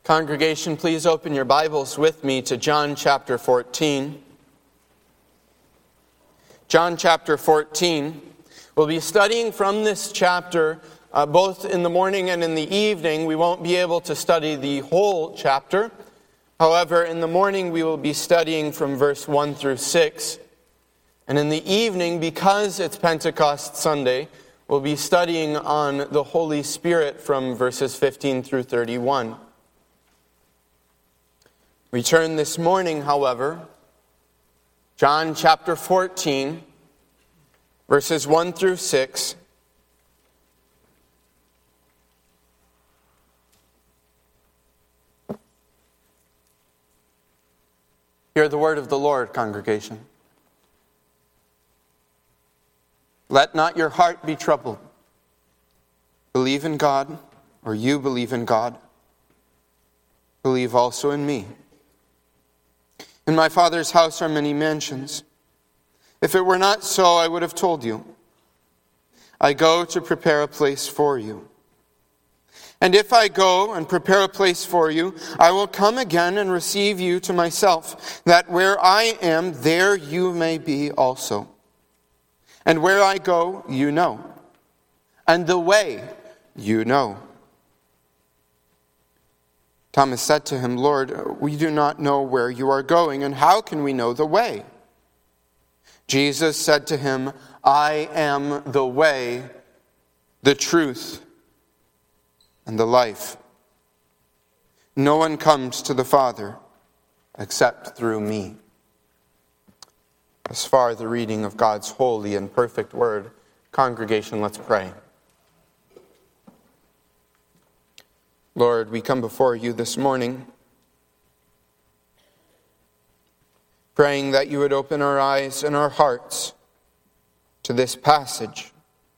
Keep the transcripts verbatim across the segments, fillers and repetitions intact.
Congregation, please open your Bibles with me to John chapter fourteen. John chapter fourteen. We'll be studying from this chapter uh, both in the morning and in the evening. We won't be able to study the whole chapter. However, in the morning we will be studying from verse one through six. And in the evening, because it's Pentecost Sunday, we'll be studying on the Holy Spirit from verses fifteen through thirty-one. We turn this morning, however, John chapter fourteen, verses one through six. Hear the word of the Lord, congregation. Let not your heart be troubled. Believe in God, or you believe in God. Believe also in me. In my Father's house are many mansions. If it were not so, I would have told you. I go to prepare a place for you. And if I go and prepare a place for you, I will come again and receive you to myself, that where I am, there you may be also. And where I go, you know. And the way you know. Thomas said to him, Lord, we do not know where you are going, and how can we know the way? Jesus said to him, I am the way, the truth, and the life. No one comes to the Father except through me. As far the reading of God's holy and perfect word. Congregation, let's pray. Lord, we come before you this morning, praying that you would open our eyes and our hearts to this passage,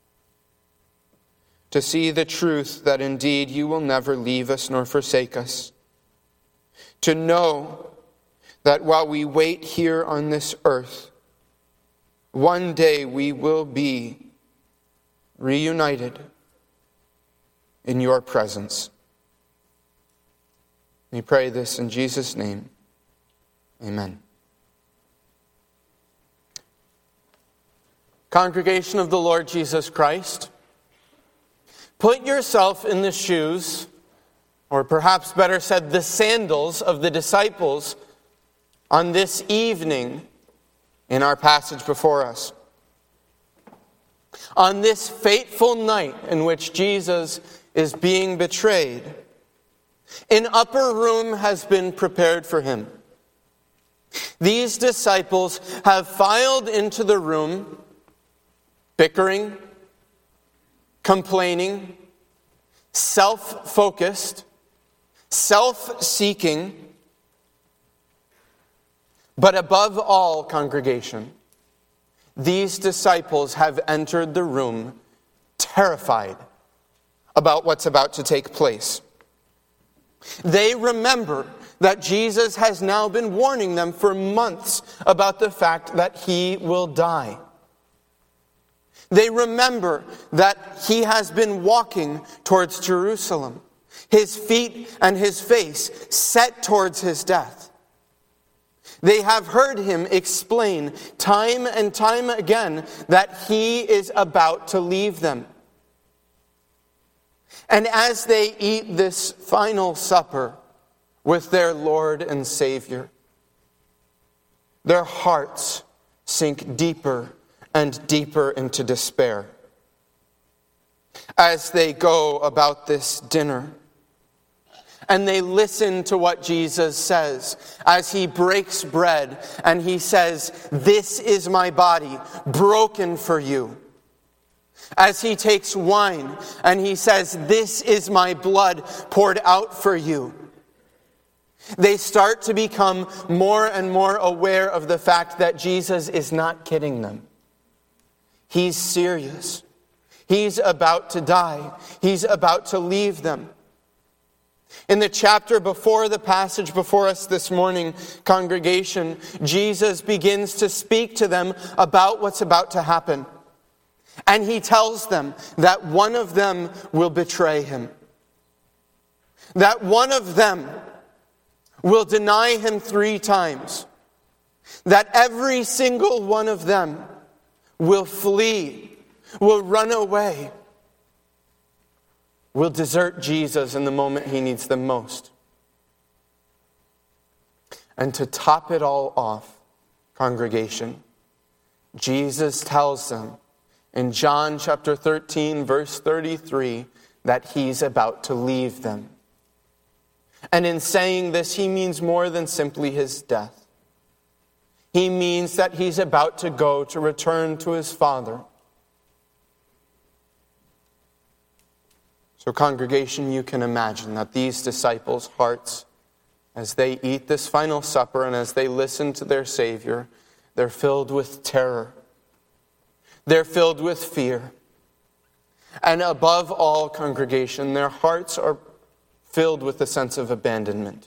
to see the truth that indeed you will never leave us nor forsake us, to know that while we wait here on this earth, one day we will be reunited in your presence. We pray this in Jesus' name. Amen. Congregation of the Lord Jesus Christ, put yourself in the shoes, or perhaps better said, the sandals of the disciples on this evening in our passage before us. On this fateful night in which Jesus is being betrayed, an upper room has been prepared for him. These disciples have filed into the room, bickering, complaining, self-focused, self-seeking, but above all, congregation, these disciples have entered the room terrified about what's about to take place. They remember that Jesus has now been warning them for months about the fact that he will die. They remember that he has been walking towards Jerusalem, his feet and his face set towards his death. They have heard him explain time and time again that he is about to leave them. And as they eat this final supper with their Lord and Savior, their hearts sink deeper and deeper into despair. As they go about this dinner, and they listen to what Jesus says as he breaks bread and he says, "This is my body broken for you." As he takes wine and he says, "This is my blood poured out for you." They start to become more and more aware of the fact that Jesus is not kidding them. He's serious. He's about to die. He's about to leave them. In the chapter before the passage before us this morning, congregation, Jesus begins to speak to them about what's about to happen. And he tells them that one of them will betray him. that one of them will deny him three times, that every single one of them will flee, will run away, will desert Jesus in the moment he needs them most. And to top it all off, congregation, Jesus tells them in John chapter thirteen, verse thirty-three, that he's about to leave them. And in saying this, he means more than simply his death. He means that he's about to go to return to his Father. So, congregation, you can imagine that these disciples' hearts, as they eat this final supper and as they listen to their Savior, they're filled with terror. They're filled with fear. And above all, congregation, their hearts are filled with a sense of abandonment.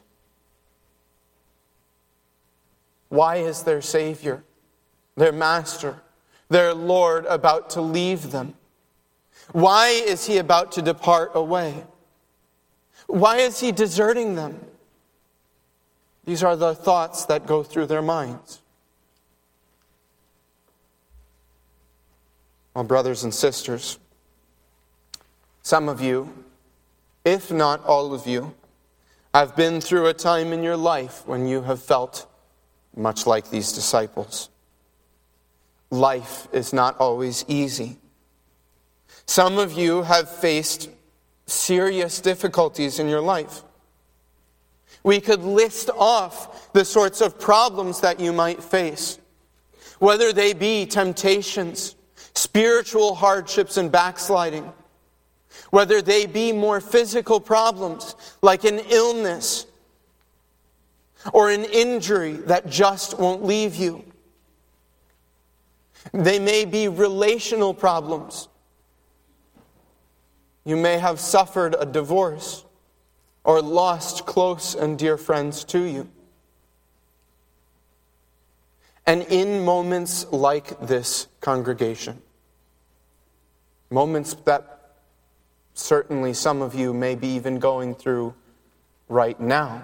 Why is their Savior, their Master, their Lord about to leave them? Why is he about to depart away? Why is he deserting them? These are the thoughts that go through their minds. Well, brothers and sisters, some of you, if not all of you, have been through a time in your life when you have felt much like these disciples. Life is not always easy. Some of you have faced serious difficulties in your life. We could list off the sorts of problems that you might face, whether they be temptations, spiritual hardships and backsliding, whether they be more physical problems like an illness or an injury that just won't leave you. They may be relational problems. You may have suffered a divorce or lost close and dear friends to you. And in moments like this, congregation, moments that certainly some of you may be even going through right now,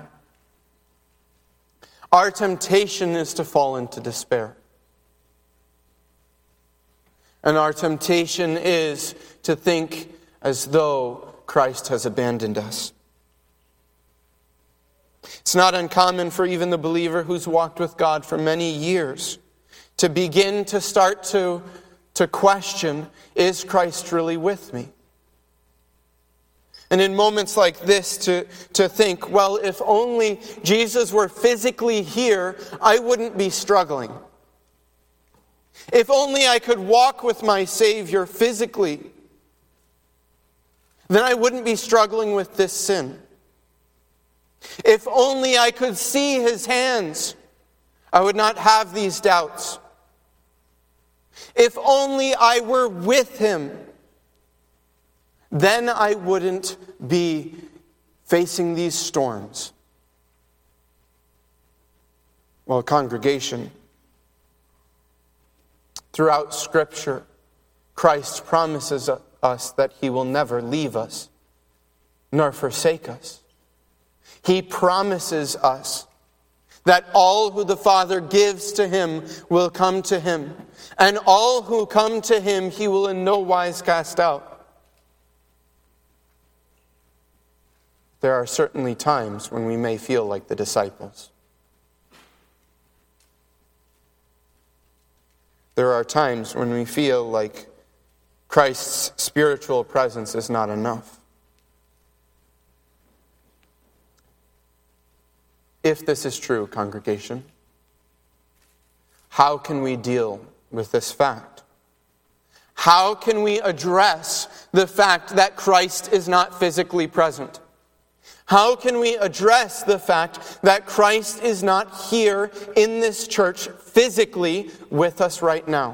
our temptation is to fall into despair. And our temptation is to think as though Christ has abandoned us. It's not uncommon for even the believer who's walked with God for many years to begin to start to, to question, is Christ really with me? And in moments like this to, to think, well, if only Jesus were physically here, I wouldn't be struggling. If only I could walk with my Savior physically, then I wouldn't be struggling with this sin. If only I could see his hands, I would not have these doubts. If only I were with him, then I wouldn't be facing these storms. Well, congregation, throughout Scripture, Christ promises us that he will never leave us, nor forsake us. He promises us that all who the Father gives to him will come to him, and all who come to him he will in no wise cast out. There are certainly times when we may feel like the disciples. There are times when we feel like Christ's spiritual presence is not enough. If this is true, congregation, how can we deal with this fact? How can we address the fact that Christ is not physically present? How can we address the fact that Christ is not here in this church physically with us right now?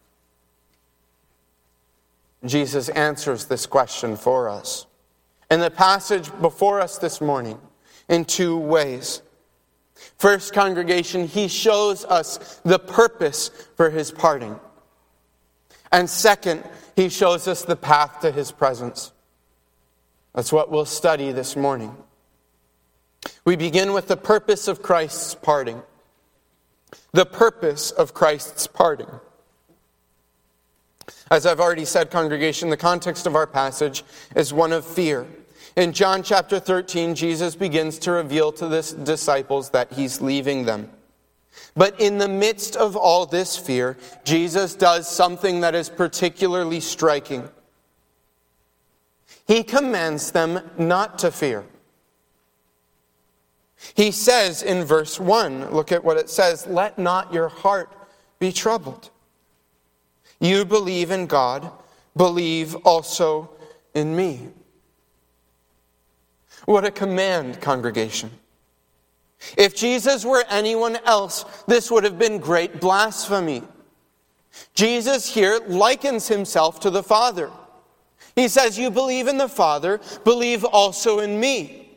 Jesus answers this question for us in the passage before us this morning in two ways. First, congregation, he shows us the purpose for his parting. And second, he shows us the path to his presence. That's what we'll study this morning. We begin with the purpose of Christ's parting. The purpose of Christ's parting. As I've already said, congregation, the context of our passage is one of fear. In John chapter thirteen, Jesus begins to reveal to the disciples that he's leaving them. But in the midst of all this fear, Jesus does something that is particularly striking. He commands them not to fear. He says in verse one, look at what it says, "Let not your heart be troubled. You believe in God, believe also in me." What a command, congregation. If Jesus were anyone else, this would have been great blasphemy. Jesus here likens himself to the Father. He says, "You believe in the Father, believe also in me."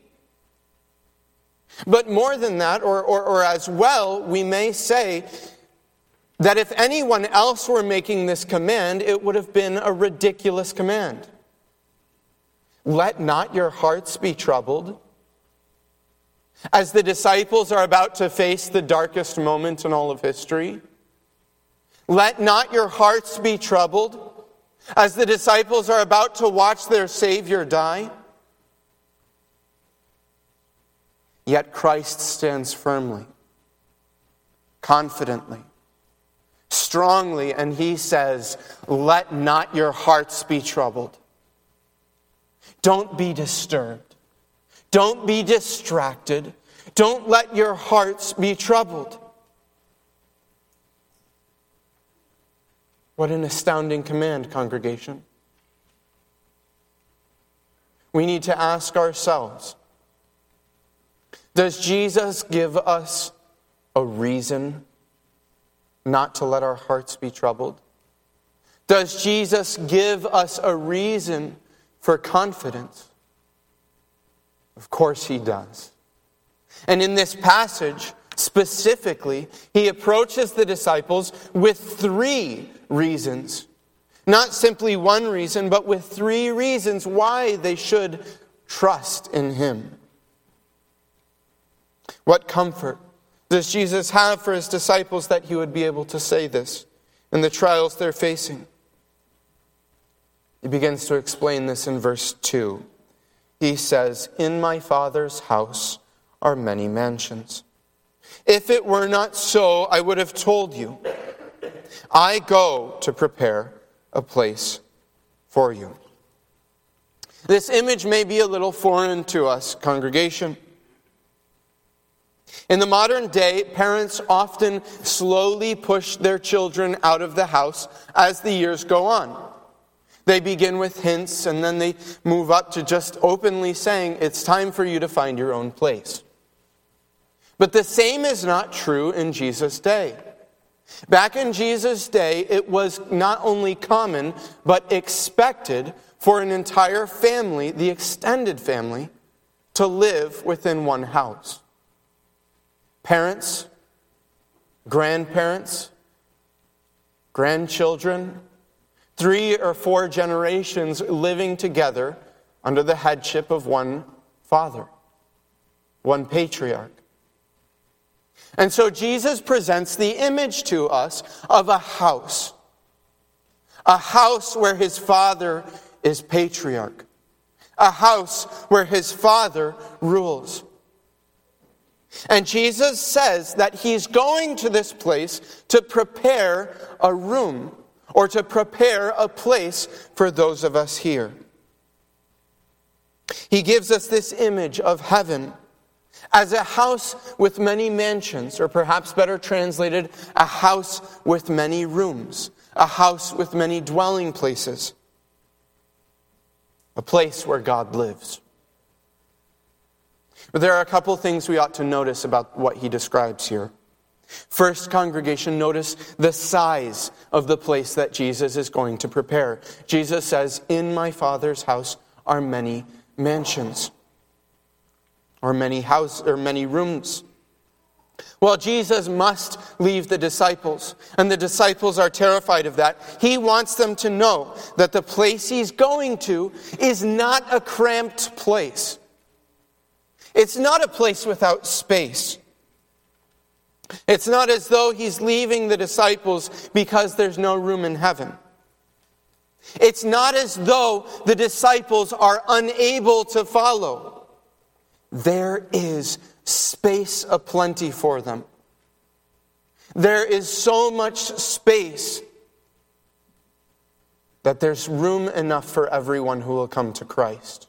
But more than that, or, or, or as well, we may say that if anyone else were making this command, it would have been a ridiculous command. Let not your hearts be troubled. As the disciples are about to face the darkest moment in all of history, let not your hearts be troubled. As the disciples are about to watch their Savior die, yet Christ stands firmly, confidently, strongly, and he says, "Let not your hearts be troubled." Don't be disturbed. Don't be distracted. Don't let your hearts be troubled. What an astounding command, congregation. We need to ask ourselves, does Jesus give us a reason not to let our hearts be troubled? Does Jesus give us a reason for confidence? Of course he does. And in this passage, specifically, he approaches the disciples with three reasons. Not simply one reason, but with three reasons why they should trust in him. What comfort does Jesus have for his disciples that he would be able to say this in the trials they're facing? He begins to explain this in verse two. He says, "In my Father's house are many mansions. If it were not so, I would have told you. I go to prepare a place for you." This image may be a little foreign to us, congregation. In the modern day, parents often slowly push their children out of the house as the years go on. They begin with hints, and then they move up to just openly saying, "It's time for you to find your own place." But the same is not true in Jesus' day. Back in Jesus' day, it was not only common, but expected for an entire family, the extended family, to live within one house. Parents, grandparents, grandchildren, three or four generations living together under the headship of one father, one patriarch. And so Jesus presents the image to us of a house. A house where his father is patriarch. A house where his father rules. And Jesus says that he's going to this place to prepare a room, or to prepare a place for those of us here. He gives us this image of heaven as a house with many mansions, or perhaps better translated, a house with many rooms, a house with many dwelling places, a place where God lives. But there are a couple things we ought to notice about what he describes here. First, congregation, notice the size of the place that Jesus is going to prepare. Jesus says, "In my Father's house are many mansions," or many house or many rooms. Well, Jesus must leave the disciples, and the disciples are terrified of that. He wants them to know that the place he's going to is not a cramped place. It's not a place without space. It's not as though he's leaving the disciples because there's no room in heaven. It's not as though the disciples are unable to follow. There is space aplenty for them. There is so much space that there's room enough for everyone who will come to Christ.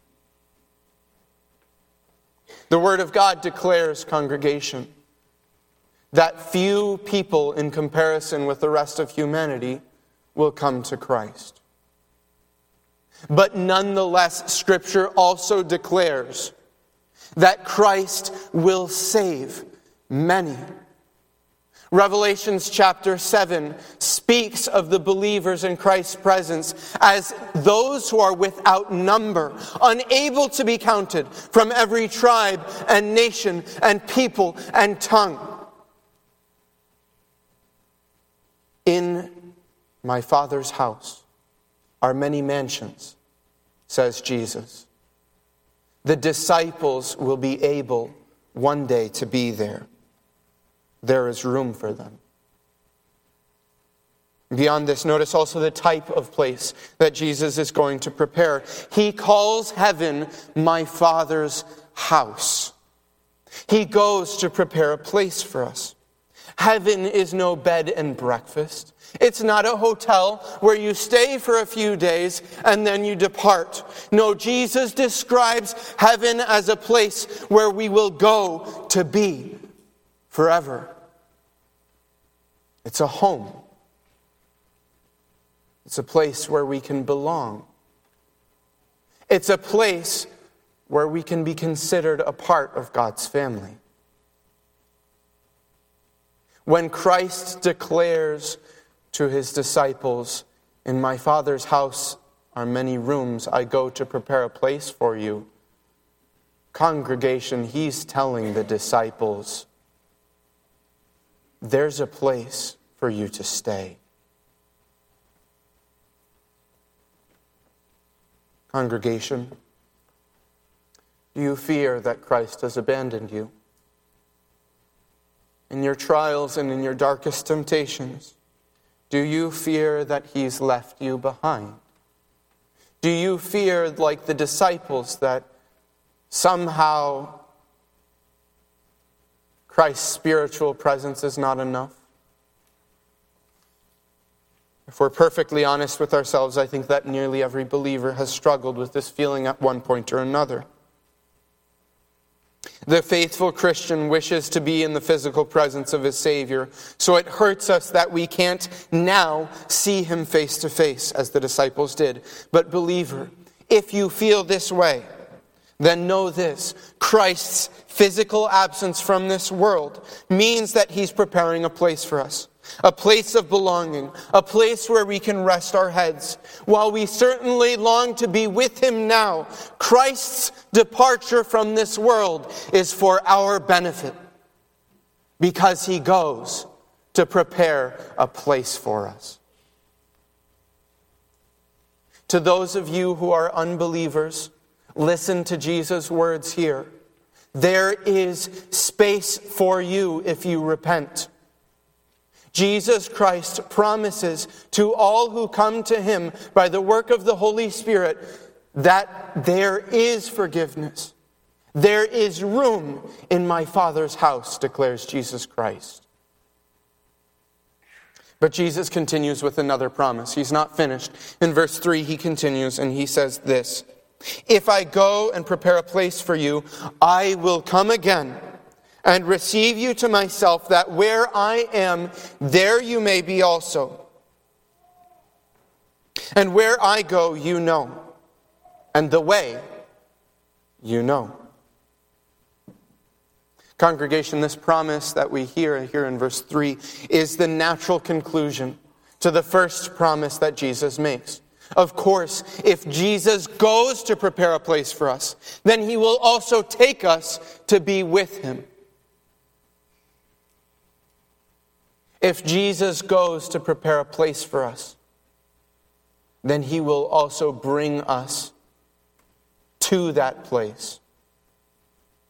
The Word of God declares, congregation, that few people in comparison with the rest of humanity will come to Christ. But nonetheless, Scripture also declares that Christ will save many. Revelations chapter seven speaks of the believers in Christ's presence as those who are without number, unable to be counted, from every tribe and nation and people and tongue. In my Father's house are many mansions, says Jesus. The disciples will be able one day to be there. There is room for them. Beyond this, notice also the type of place that Jesus is going to prepare. He calls heaven my Father's house. He goes to prepare a place for us. Heaven is no bed and breakfast. It's not a hotel where you stay for a few days and then you depart. No, Jesus describes heaven as a place where we will go to be forever. It's a home. It's a place where we can belong. It's a place where we can be considered a part of God's family. When Christ declares to his disciples, in my Father's house are many rooms, I go to prepare a place for you. Congregation, he's telling the disciples, there's a place for you to stay. Congregation, do you fear that Christ has abandoned you? In your trials and in your darkest temptations, do you fear that he's left you behind? Do you fear, like the disciples, that somehow Christ's spiritual presence is not enough? If we're perfectly honest with ourselves, I think that nearly every believer has struggled with this feeling at one point or another. The faithful Christian wishes to be in the physical presence of his Savior, so it hurts us that we can't now see him face to face, as the disciples did. But believer, if you feel this way, then know this: Christ's physical absence from this world means that he's preparing a place for us. A place of belonging, a place where we can rest our heads. While we certainly long to be with him now, Christ's departure from this world is for our benefit, because he goes to prepare a place for us. To those of you who are unbelievers, listen to Jesus' words here. There is space for you if you repent. Jesus Christ promises to all who come to him by the work of the Holy Spirit that there is forgiveness. There is room in my Father's house, declares Jesus Christ. But Jesus continues with another promise. He's not finished. In verse three, he continues and he says this: if I go and prepare a place for you, I will come again and receive you to myself, that where I am, there you may be also. And where I go, you know, and the way you know. Congregation, this promise that we hear here in verse three is the natural conclusion to the first promise that Jesus makes. Of course, if Jesus goes to prepare a place for us, then he will also take us to be with him. If Jesus goes to prepare a place for us, then he will also bring us to that place.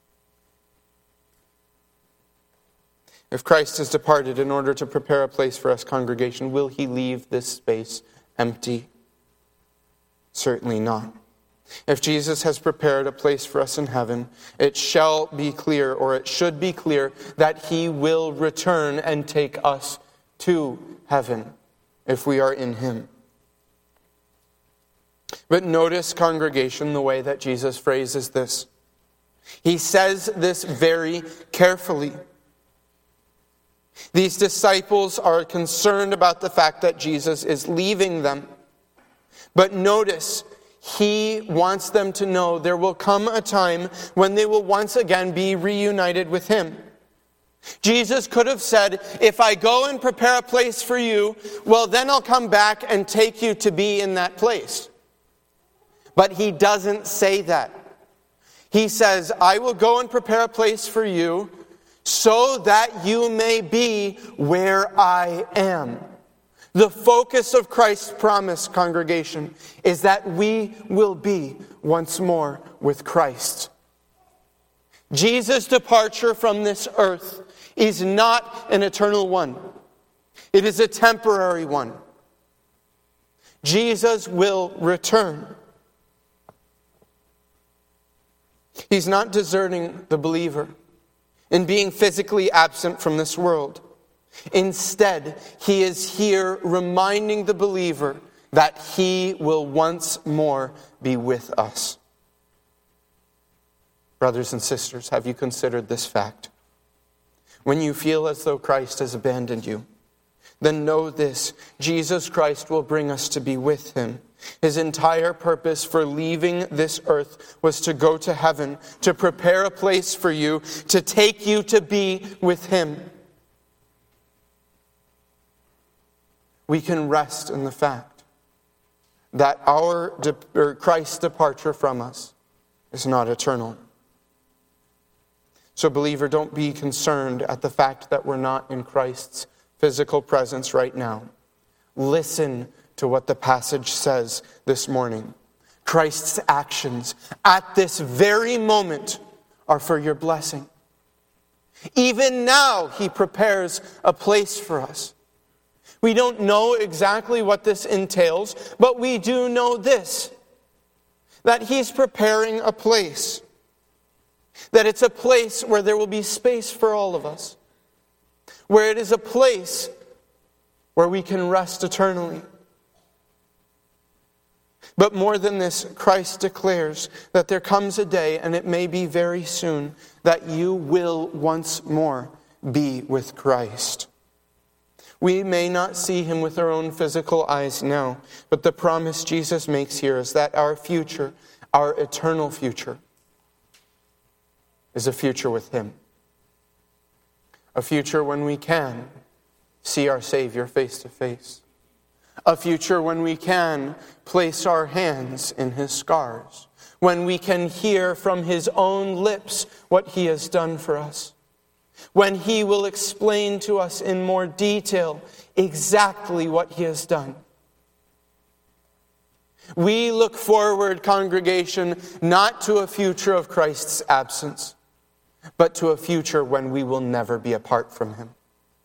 If Christ has departed in order to prepare a place for us, congregation, will he leave this space empty? Certainly not. If Jesus has prepared a place for us in heaven, it shall be clear, or it should be clear, that he will return and take us to heaven if we are in him. But notice, congregation, the way that Jesus phrases this. He says this very carefully. These disciples are concerned about the fact that Jesus is leaving them. But notice, he wants them to know there will come a time when they will once again be reunited with him. Jesus could have said, if I go and prepare a place for you, well, then I'll come back and take you to be in that place. But he doesn't say that. He says, I will go and prepare a place for you so that you may be where I am. The focus of Christ's promise, congregation, is that we will be once more with Christ. Jesus' departure from this earth is not an eternal one. It is a temporary one. Jesus will return. He's not deserting the believer in being physically absent from this world. Instead, he is here reminding the believer that he will once more be with us. Brothers and sisters, have you considered this fact? When you feel as though Christ has abandoned you, then know this: Jesus Christ will bring us to be with him. His entire purpose for leaving this earth was to go to heaven, to prepare a place for you, to take you to be with him. We can rest in the fact that our de- or Christ's departure from us is not eternal. So, believer, don't be concerned at the fact that we're not in Christ's physical presence right now. Listen to what the passage says this morning. Christ's actions at this very moment are for your blessing. Even now, he prepares a place for us. We don't know exactly what this entails, but we do know this: that he's preparing a place. That it's a place where there will be space for all of us. Where it is a place where we can rest eternally. But more than this, Christ declares that there comes a day, and it may be very soon, that you will once more be with Christ. We may not see him with our own physical eyes now, but the promise Jesus makes here is that our future, our eternal future, is a future with him. A future when we can see our Savior face to face. A future when we can place our hands in his scars. When we can hear from his own lips what he has done for us. When he will explain to us in more detail exactly what he has done. We look forward, congregation, not to a future of Christ's absence, but to a future when we will never be apart from him.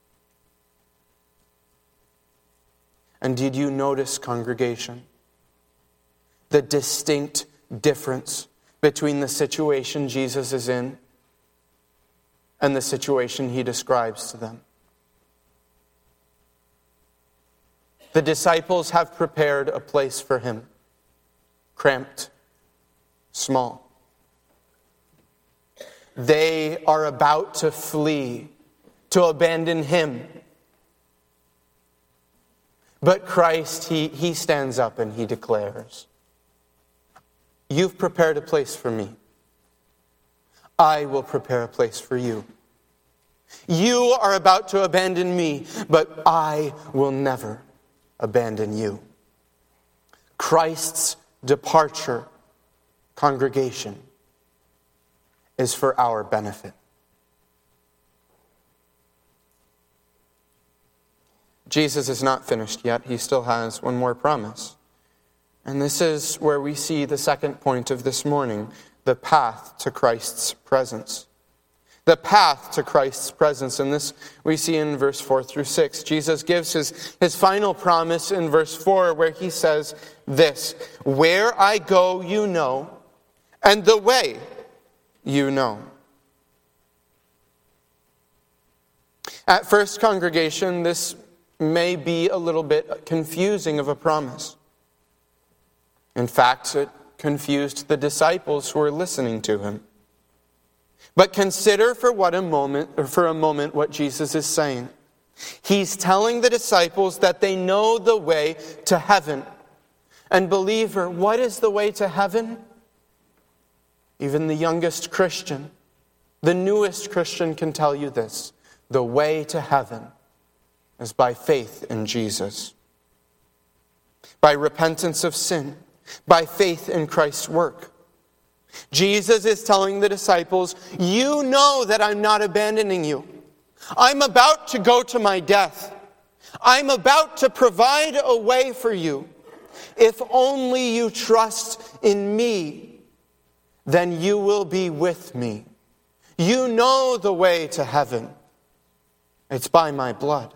And did you notice, congregation, the distinct difference between the situation Jesus is in and the situation he describes to them? The disciples have prepared a place for him, cramped, small. They are about to flee, to abandon him. But Christ, he, he stands up and he declares, you've prepared a place for me. I will prepare a place for you. You are about to abandon me, but I will never abandon you. Christ's departure, congregation, is for our benefit. Jesus is not finished yet. He still has one more promise. And this is where we see the second point of this morning, the path to Christ's presence. the path to Christ's presence. And this we see in verse four through six. Jesus gives his, his final promise in verse four, where he says this: "Where I go, you know, and the way you know." At first, congregation, this may be a little bit confusing of a promise. In fact, it confused the disciples who were listening to him. But consider for what a moment, or for a moment, what Jesus is saying. He's telling the disciples that they know the way to heaven. And believer, what is the way to heaven? Even the youngest Christian, the newest Christian can tell you this: the way to heaven is by faith in Jesus, by repentance of sin, by faith in Christ's work. Jesus is telling the disciples, you know that I'm not abandoning you. I'm about to go to my death. I'm about to provide a way for you. If only you trust in me, then you will be with me. You know the way to heaven. It's by my blood.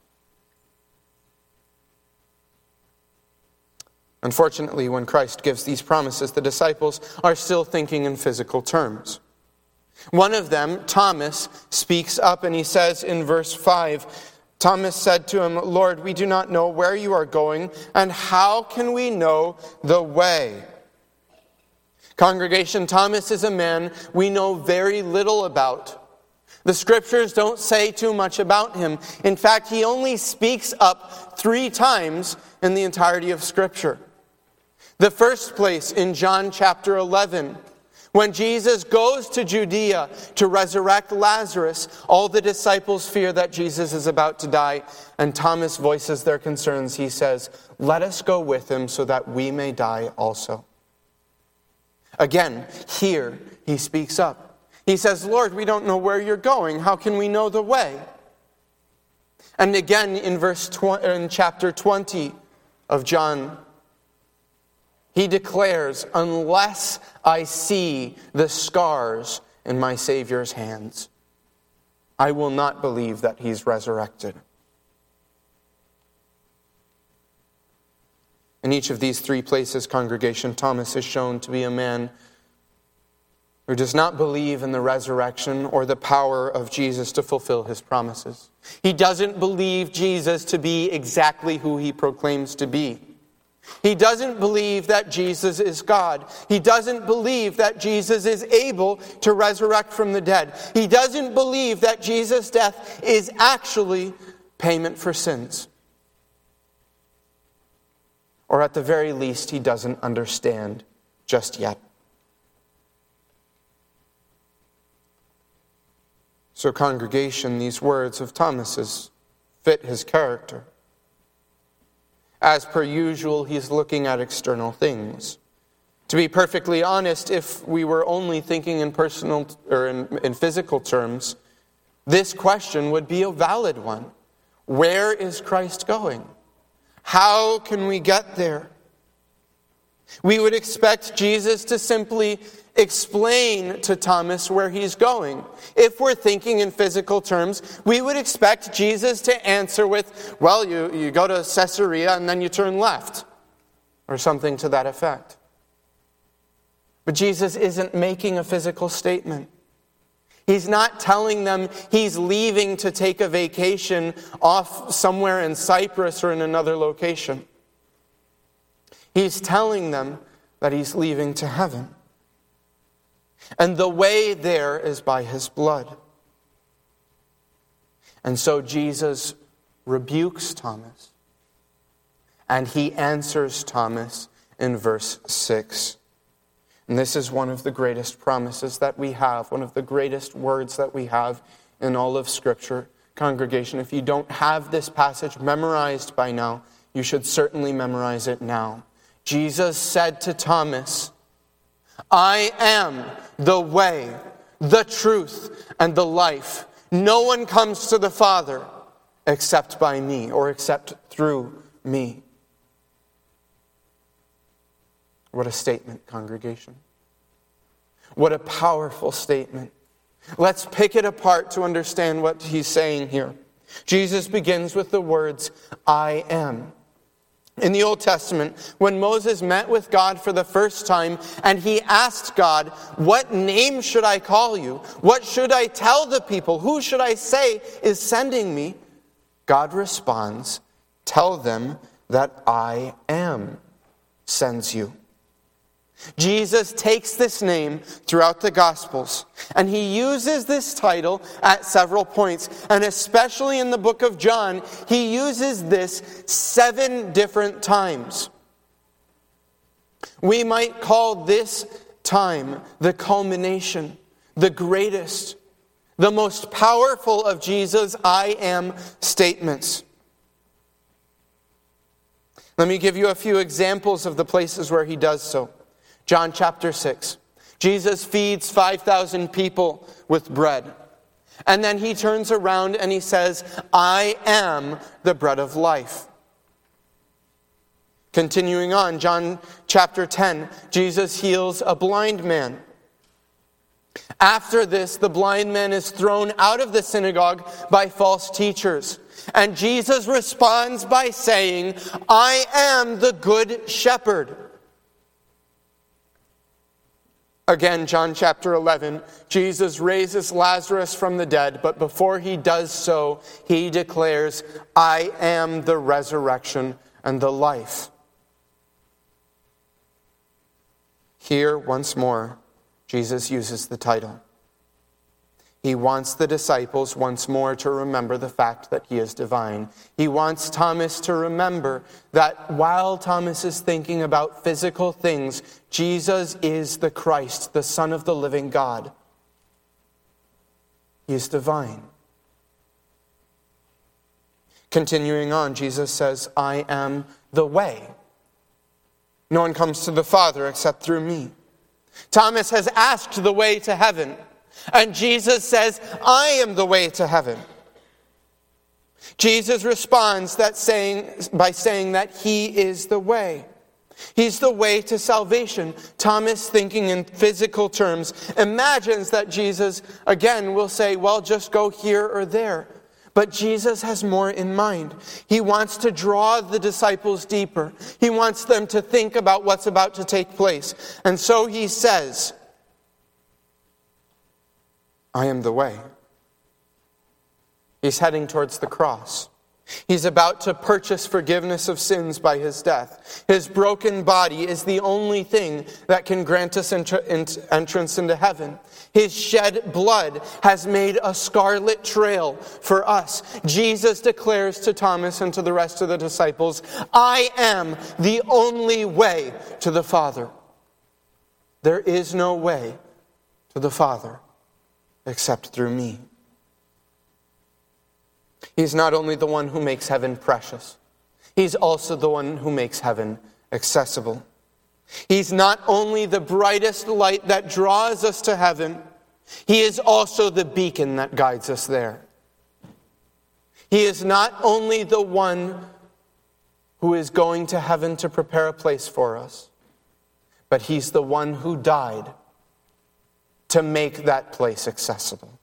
Unfortunately, when Christ gives these promises, the disciples are still thinking in physical terms. One of them, Thomas, speaks up and he says in verse five, Thomas said to him, "Lord, we do not know where you are going, and how can we know the way?" Congregation, Thomas is a man we know very little about. The scriptures don't say too much about him. In fact, he only speaks up three times in the entirety of Scripture. The first place in John chapter eleven, when Jesus goes to Judea to resurrect Lazarus, all the disciples fear that Jesus is about to die, and Thomas voices their concerns. He says, "Let us go with him so that we may die also." Again, here he speaks up. He says, "Lord, we don't know where you're going. How can we know the way?" And again in verse tw- in chapter twenty of John, he declares, "Unless I see the scars in my Savior's hands, I will not believe that he's resurrected." In each of these three places, congregation, Thomas is shown to be a man who does not believe in the resurrection or the power of Jesus to fulfill his promises. He doesn't believe Jesus to be exactly who he proclaims to be. He doesn't believe that Jesus is God. He doesn't believe that Jesus is able to resurrect from the dead. He doesn't believe that Jesus' death is actually payment for sins. Or at the very least, he doesn't understand just yet. So, congregation, these words of Thomas's fit his character. As per usual, he's looking at external things. To be perfectly honest, if we were only thinking in personal or in, in physical terms, this question would be a valid one. Where is Christ going? How can we get there? We would expect Jesus to simply explain to Thomas where he's going. If we're thinking in physical terms, we would expect Jesus to answer with, well, you, you go to Caesarea and then you turn left, or something to that effect. But Jesus isn't making a physical statement. He's not telling them he's leaving to take a vacation off somewhere in Cyprus or in another location. He's telling them that he's leaving to heaven. And the way there is by his blood. And so Jesus rebukes Thomas. And he answers Thomas in verse six. And this is one of the greatest promises that we have, one of the greatest words that we have in all of Scripture. Congregation, if you don't have this passage memorized by now, you should certainly memorize it now. Jesus said to Thomas, "I am the way, the truth, and the life. No one comes to the Father except by me," or except through me. What a statement, congregation. What a powerful statement. Let's pick it apart to understand what he's saying here. Jesus begins with the words, I am. In the Old Testament, when Moses met with God for the first time and he asked God, what name should I call you? What should I tell the people? Who should I say is sending me? God responds, tell them that I am sends you. Jesus takes this name throughout the Gospels, and he uses this title at several points, and especially in the book of John, he uses this seven different times. We might call this time the culmination, the greatest, the most powerful of Jesus' I am statements. Let me give you a few examples of the places where he does so. John chapter six. Jesus feeds five thousand people with bread. And then he turns around and he says, I am the bread of life. Continuing on, John chapter ten, Jesus heals a blind man. After this, the blind man is thrown out of the synagogue by false teachers. And Jesus responds by saying, I am the good shepherd. Again, John chapter eleven, Jesus raises Lazarus from the dead, but before he does so, he declares, I am the resurrection and the life. Here, once more, Jesus uses the title. He wants the disciples once more to remember the fact that he is divine. He wants Thomas to remember that while Thomas is thinking about physical things, Jesus is the Christ, the Son of the living God. He is divine. Continuing on, Jesus says, I am the way. No one comes to the Father except through me. Thomas has asked the way to heaven. And Jesus says, I am the way to heaven. Jesus responds that saying, by saying that he is the way. He's the way to salvation. Thomas, thinking in physical terms, imagines that Jesus, again, will say, well, just go here or there. But Jesus has more in mind. He wants to draw the disciples deeper. He wants them to think about what's about to take place. And so he says, I am the way. He's heading towards the cross. He's about to purchase forgiveness of sins by his death. His broken body is the only thing that can grant us entrance into heaven. His shed blood has made a scarlet trail for us. Jesus declares to Thomas and to the rest of the disciples, I am the only way to the Father. There is no way to the Father except through me. He's not only the one who makes heaven precious, he's also the one who makes heaven accessible. He's not only the brightest light that draws us to heaven, he is also the beacon that guides us there. He is not only the one who is going to heaven to prepare a place for us, but he's the one who died to make that place accessible.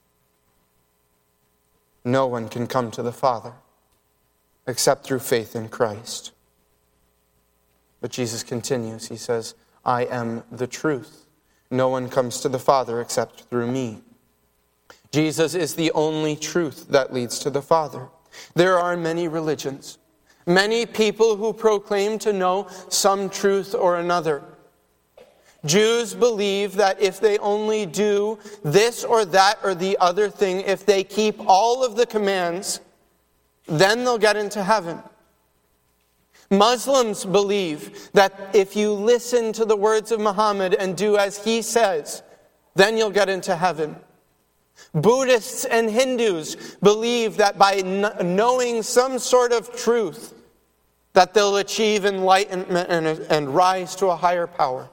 No one can come to the Father except through faith in Christ. But Jesus continues. He says, I am the truth. No one comes to the Father except through me. Jesus is the only truth that leads to the Father. There are many religions, many people who proclaim to know some truth or another. Jews believe that if they only do this or that or the other thing, if they keep all of the commands, then they'll get into heaven. Muslims believe that if you listen to the words of Muhammad and do as he says, then you'll get into heaven. Buddhists and Hindus believe that by knowing some sort of truth, that they'll achieve enlightenment and, and rise to a higher power.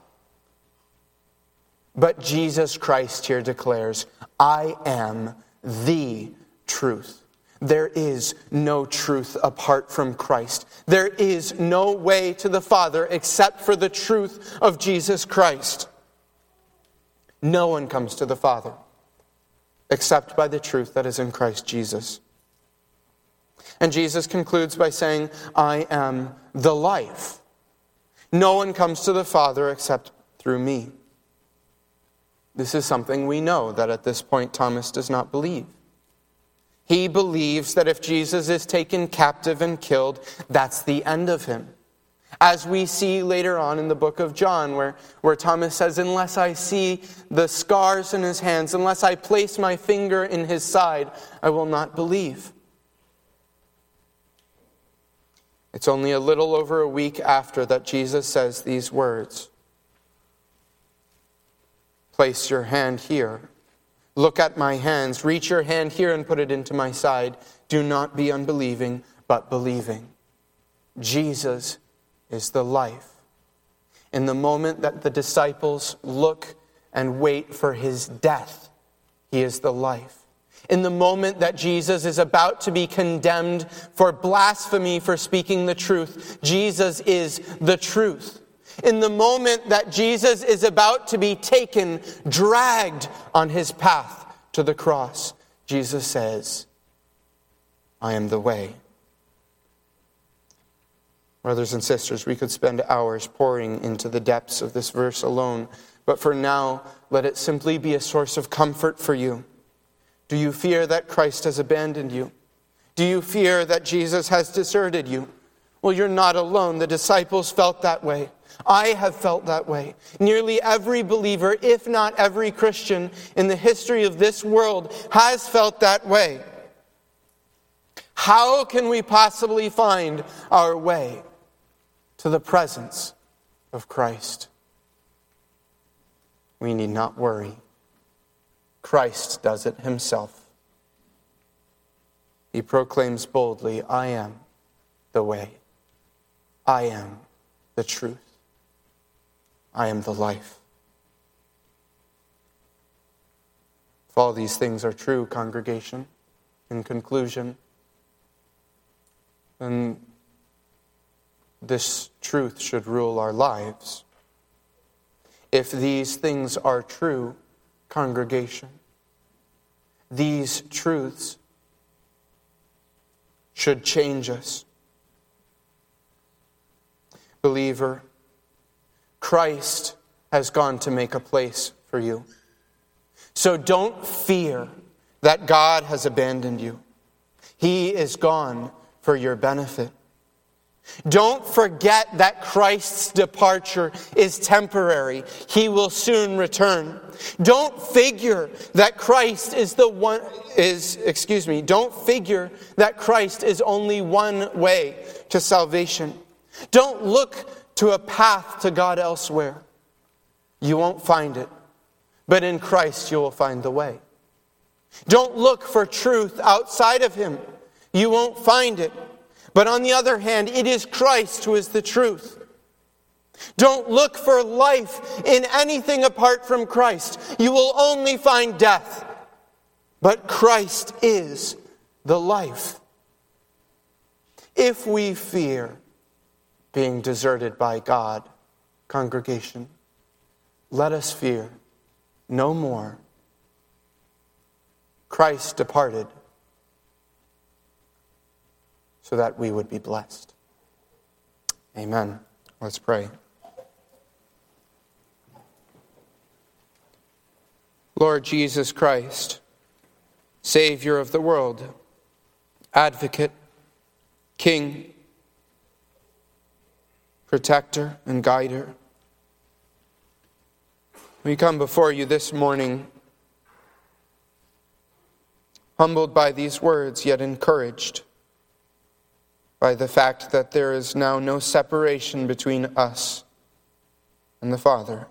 But Jesus Christ here declares, I am the truth. There is no truth apart from Christ. There is no way to the Father except for the truth of Jesus Christ. No one comes to the Father except by the truth that is in Christ Jesus. And Jesus concludes by saying, I am the life. No one comes to the Father except through me. This is something we know that at this point Thomas does not believe. He believes that if Jesus is taken captive and killed, that's the end of him. As we see later on in the book of John, where, where Thomas says, unless I see the scars in his hands, unless I place my finger in his side, I will not believe. It's only a little over a week after that Jesus says these words. Place your hand here. Look at my hands. Reach your hand here and put it into my side. Do not be unbelieving, but believing. Jesus is the life. In the moment that the disciples look and wait for his death, he is the life. In the moment that Jesus is about to be condemned for blasphemy for speaking the truth, Jesus is the truth. In the moment that Jesus is about to be taken, dragged on his path to the cross, Jesus says, I am the way. Brothers and sisters, we could spend hours pouring into the depths of this verse alone, but for now, let it simply be a source of comfort for you. Do you fear that Christ has abandoned you? Do you fear that Jesus has deserted you? Well, you're not alone. The disciples felt that way. I have felt that way. Nearly every believer, if not every Christian in the history of this world, has felt that way. How can we possibly find our way to the presence of Christ? We need not worry. Christ does it himself. He proclaims boldly, I am the way. I am the truth. I am the life. If all these things are true, congregation, in conclusion, then this truth should rule our lives. If these things are true, congregation, these truths should change us. Believer, Christ has gone to make a place for you. So don't fear that God has abandoned you. He is gone for your benefit. Don't forget that Christ's departure is temporary. He will soon return. Don't figure that Christ is the one is excuse me, don't figure that Christ is only one way to salvation. Don't look to a path to God elsewhere. You won't find it. But in Christ you will find the way. Don't look for truth outside of him. You won't find it. But on the other hand, it is Christ who is the truth. Don't look for life in anything apart from Christ. You will only find death. But Christ is the life. If we fear being deserted by God, congregation, let us fear no more. Christ departed so that we would be blessed. Amen. Let's pray. Lord Jesus Christ, Savior of the world, Advocate, King, Protector, and Guider, we come before you this morning, humbled by these words, yet encouraged by the fact that there is now no separation between us and the Father.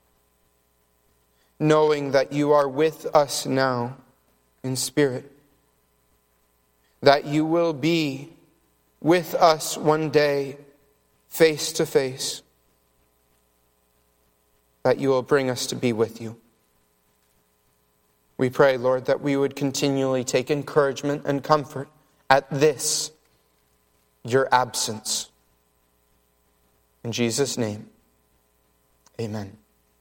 Knowing that you are with us now in spirit, that you will be with us one day face to face, that you will bring us to be with you. We pray, Lord, that we would continually take encouragement and comfort at this, your absence. In Jesus' name, amen.